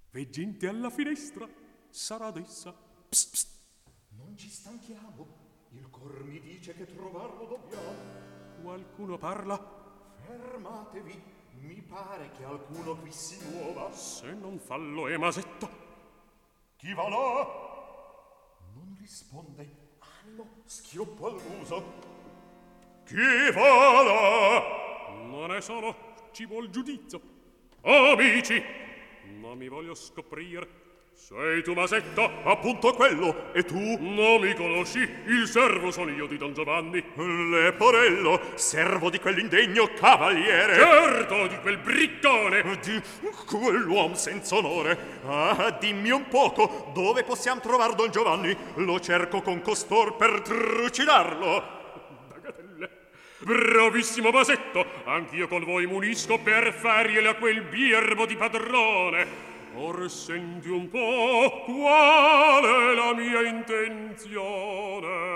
V'è gente alla finestra, sarà d'essa. Psst, psst. Non ci stanchiamo, il cor mi dice che trovarlo dobbiamo. Qualcuno parla? Fermatevi, mi pare che alcuno qui si muova. Se non fallo è Masetto. Chi va là? Non risponde. Animo, schioppo al muso. Chi va là? Non è solo, ci vuol giudizio. Amici, non mi voglio scoprire. Sei tu Masetto? Appunto quello, e tu? Non mi conosci? Il servo sono io di Don Giovanni. Leporello, servo di quell'indegno cavaliere. Certo, di quel briccone. Di quell'uom senza onore. Ah, dimmi un poco, dove possiamo trovare Don Giovanni? Lo cerco con costor per trucidarlo. Bagatelle. Bravissimo Masetto, anch'io con voi munisco per fargliele a quel bierbo di padrone. Or senti un po' qual è la mia intenzione.